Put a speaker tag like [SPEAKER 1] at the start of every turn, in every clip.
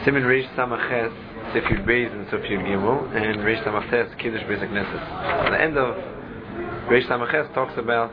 [SPEAKER 1] Siman Reish Samaches, Sif Yud Beis and Sif Yud Gimel, and Reish Samaches, Kiddush Beis HaKnesses. The end of Reish Samaches talks about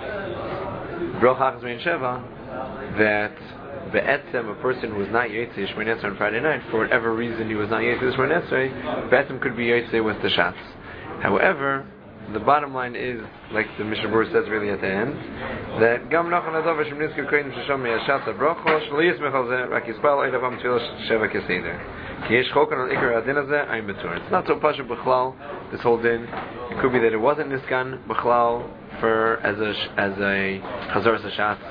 [SPEAKER 1] Bracha Achas Mein Sheva, that Be'etzem, a person who was not Yotzei Shmoneh Esrei on Friday night, for whatever reason he was not Yotzei Shmoneh Esrei, Be'etzem could be Yotzei with the Shatz. However, the bottom line is, like the Mishnah Berurah says really at the end, that Gam Nachon Adov Hashem Nizkir Kodim Shesham Me'ashatz HaBrocha Shlo Yismech Al Zeh Rak Yispal Oid Avam Tfilah Sheva Keseder Ki Yesh Chokan Al Ikar Adin Hazeh Ayim Betur. It's not so pasha b'chlal, this whole din. It could be that it wasn't niskan b'chlal for as a Chazor Sashatz,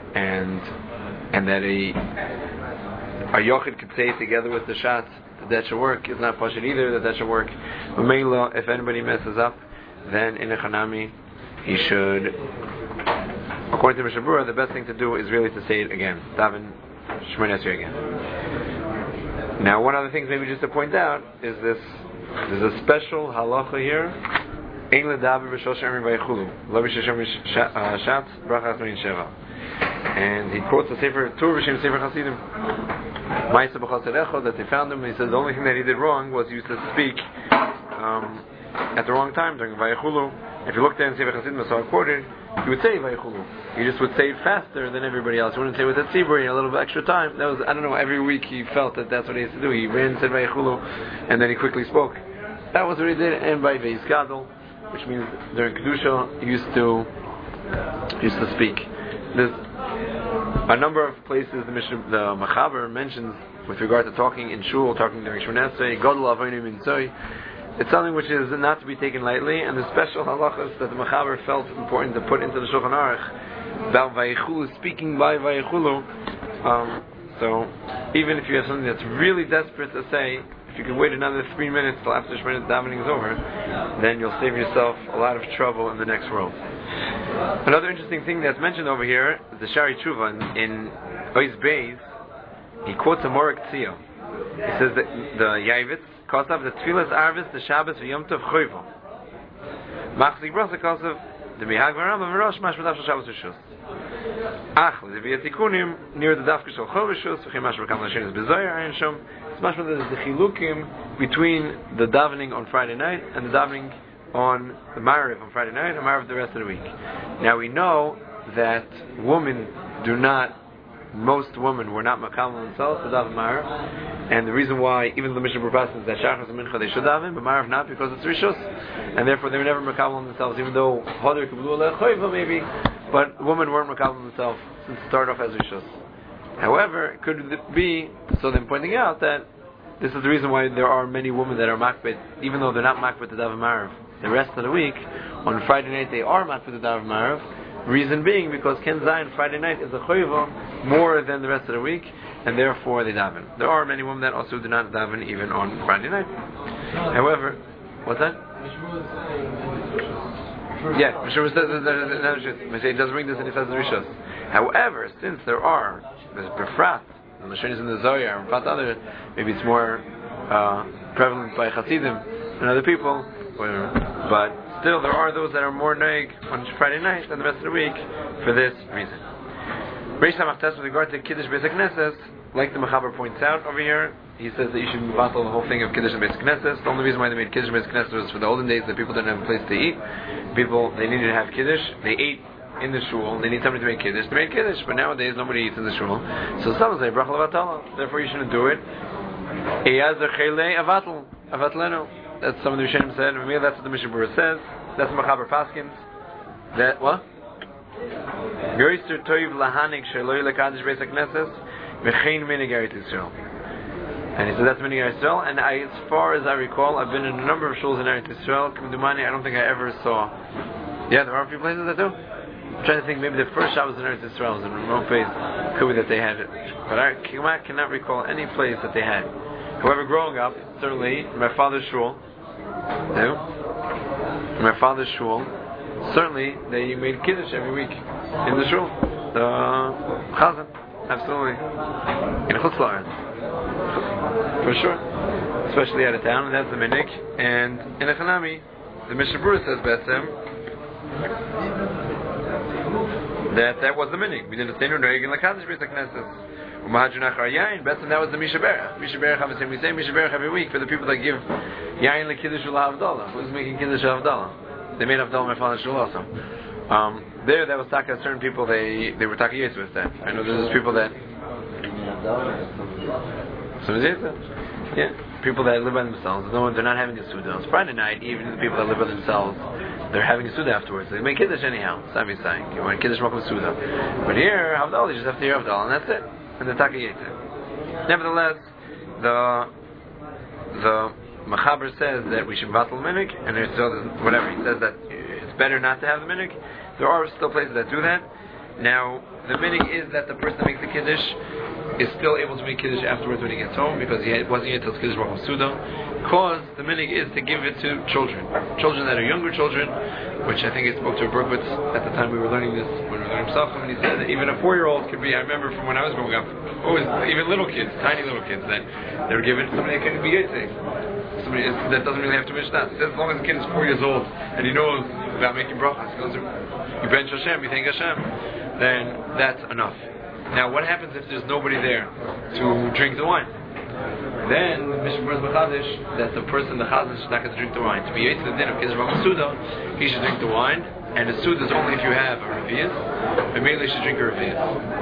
[SPEAKER 1] and that a yochid could say it together with the shatz that should work. It's not pasha either that should work. But mainly, if anybody messes up, then in a chanami, he should, according to Mishnah Berurah, the best thing to do is really to say it again. Daven Shmoneh Esrei again. Now, one other thing maybe just to point out is this: there's a special halacha here. Ein ledaber b'shlosh yomim vayechulu, lo b'shlosh shatz bracha Achas Sheva. And he quotes the Sefer Tur B'Shem Sefer Hasidim, Ma'aseh B'Chased Echad, that they found him. He says the only thing that he did wrong was he used to speak at the wrong time during Vayechulu. If you looked at Sefer Hasidim, I saw it quoted, he would say Vayechulu. He just would say it faster than everybody else. He wouldn't say with a tzibur, a little bit extra time. That was, I don't know, every week he felt that that's what he used to do. He ran and said Vayechulu, and then he quickly spoke. That was what he did. And by Veis Gadol, which means during Kedusha, he used to speak. There's a number of places the Machaber mentions with regard to talking in shul, talking during Shmoneh Esrei, Gadol Avonim Intzoi. It's something which is not to be taken lightly, and the special halachas that the Machaber felt important to put into the Shulchan Aruch about Vayechulu, speaking by Vayechulu. So even if you have something that's really desperate to say, if you can wait another 3 minutes till after Shmoneh davening is over, then you'll save yourself a lot of trouble in the next world. Another interesting thing that's mentioned over here, the Shari Tshuva in Ois Beis, he quotes a Morak Tzio. He says that the Yavitz Kosav the Tfilas Arvis the Shabbos v'Yom Tov Choyvo. Machzik Brasa Kosav the Mihag Varam and Rosh Mash V'Dav Shal Shabbos Rishus. Ach the V'Yatikunim near the Dafka Shal Chol Rishus v'Chim Mash V'Kam Lashin is Bezoyer Ayin Shom. It's much more the Chilukim between the davening on Friday night and the davening on the Ma'ariv on Friday night and Ma'ariv the rest of the week. Now we know that most women were not makam themselves to daven Ma'ariv, and the reason why, even the Mishnah Berurah says that Shachar and Mincha they should daven, but Ma'ariv not, because it's Rishus, and therefore they were never makam themselves, even though Hodar Kiblu Lechoiva maybe, but women weren't makam themselves since it started off as Rishus. However, could it be, so then pointing out that this is the reason why there are many women that are makbet, even though they're not makbet to daven Ma'ariv. The rest of the week, on Friday night, they are makbet to daven Ma'ariv. Reason being, because Ken Zayin Friday night is a choiva more than the rest of the week, and therefore they daven. There are many women that also do not daven even on Friday night. However, what's that? Yeah, Mishra says it does bring this and he says the Rishos. However, since there's Befrat, the Mashon is in the Zohar, and other, maybe it's more prevalent by Hasidim and other people, but still there are those that are more naig on Friday night than the rest of the week for this reason. Reish Samachtes with regard to Kiddush Beis HaKnesses, like the Machaber points out over here, he says that you should battle the whole thing of Kiddush Beis HaKnesses. The only reason why they made Kiddush Beis HaKnesses was for the olden days that people didn't have a place to eat. People, they needed to have Kiddush, they ate in the shul, they need somebody to make Kiddush, they made Kiddush, but nowadays nobody eats in the shul. So some say, Bracha Levatala, therefore you shouldn't do it. That's some of the Rishonim said, and maybe that's what the Mishnah Berurah says, that's Machaber Paskins. That, what? Yoister Toiv Lahanik Shaloi Lekadish Beis HaKnesses V'chein Minig Eretz Yisrael. And he said that's Minig Eretz Yisrael, and as far as I recall, I've been in a number of shuls in Eretz Yisrael, K'medumani, I don't think I ever saw. Yeah, there are a few places that do. I'm trying to think, maybe the first Shabbos in Eretz Yisrael was in a remote place, could be that they had it. But I cannot recall any place that they had. However, growing up, certainly, in my father's shul, certainly they made Kiddush every week in the shul. The Chazan, absolutely. In Chutz La'aretz. For sure. Especially out of town, and that's the minig. And in a Chanami, the Mishnah Berurah says that was the minig. We didn't say no Noeg in Lakadish Beis HaKnesses. That was the Misha Berach. Misha Berach, we say Misha Berach every week for the people that give Yain LeKiddush Havdalah. Who's making Kiddush Havdalah? They made Havdalah my father's shul also. There was taka certain people they were taka yes with that. I know there's people that people that live by themselves. No, they're not having a suda. On Friday night, even the people that live by themselves, they're having a suda afterwards. They make kiddush anyhow. Sami saying you want kiddush makom suda, but here Havdalah, you just have to hear Havdalah, and that's it. And the taka yetzer. Nevertheless, the Machaber says that we should battle minik, and there's whatever he says that it's better not to have the minik. There are still places that do that. Now, the minig is that the person that makes the kiddush is still able to make kiddush afterwards when he gets home, because he wasn't yet till kiddush makom suda. Because the minig is to give it to children that are younger children, which I think I spoke to Berkowitz at the time we were learning this, when we were learning Psachim, and he said that even a 4-year-old could be. I remember from when I was growing up, even little kids, tiny little kids, that they were given to somebody that can be yotzei. Somebody that doesn't really have to miss that. He says as long as the kid is 4 years old and he knows about making brachas, he goes, you bench Hashem, you thank Hashem, then that's enough. Now, what happens if there's nobody there to drink the wine? Then the Mishnah brings Machadish that the person, the Chazan, is not going to drink the wine. To be to the din of Kiddush Makom Suda, he should drink the wine, and the Suda is only if you have a revius, and mainly you should drink a revius.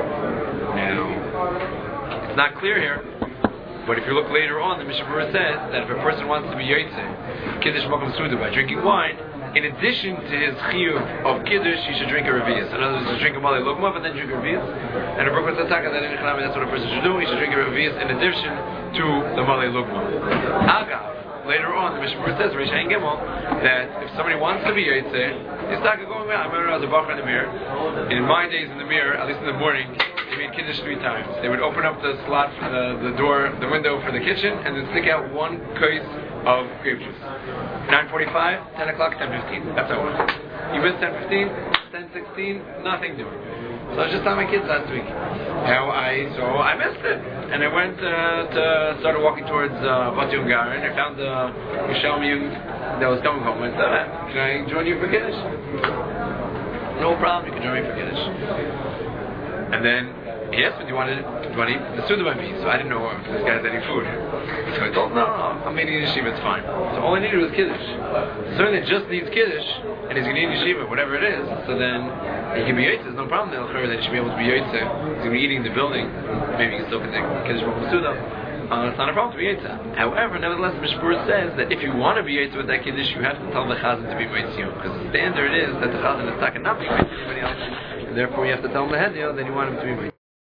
[SPEAKER 1] Now, it's not clear here. But if you look later on, the Mishnah Berurah says that if a person wants to be yotzei Kiddush Makom Suda by drinking wine, in addition to his chiyuv of Kiddush, he should drink a revius. In other words, he should drink a malei lugma, but then drink a revius. And the Berurah Tzataka that in Echanami, that's what a person should do. He should drink a revius in addition to the malei lugma. Agav, later on, the Mishnah Berurah says, Reish Ayin Gimel, that if somebody wants to be yotzei, he's not going around. I remember I was a bacher in the mirror. In my days in the mirror, at least in the morning, they made kiddush 3 times. They would open up the slot for the door, the window for the kitchen, and then stick out 1 case of grape juice. 9:45, 10 o'clock, 10:15. That's how it was. You missed 10:15, 10:16, nothing doing. So I was just telling my kids last week how I missed it, and I went started walking towards Bat Yungar, and I found the Yerushalmi that was coming home. I said, "Can I join you for kiddush?" No problem. You can join me for kiddush. And then he asked me, do you want to eat the suda by me? So I didn't know if this guy has any food. So I told him, no, I'm eating yeshiva, it's fine. So all I needed was kiddush. So he just needs kiddush, and he's going to eat yeshiva, whatever it is. So then he can be yotzei, there's no problem. Then he should be able to be yotzei. He's going to be eating the building. Maybe he can still take kiddush from suda. It's not a problem to be yotzei. However, nevertheless, the Mishnah Berurah says that if you want to be yotzei with that kiddush, you have to tell the chazan to be yotzei, because the standard is that the chazan is not going to be yotzei anybody else. Therefore, you have to tell him the head, then you want him to be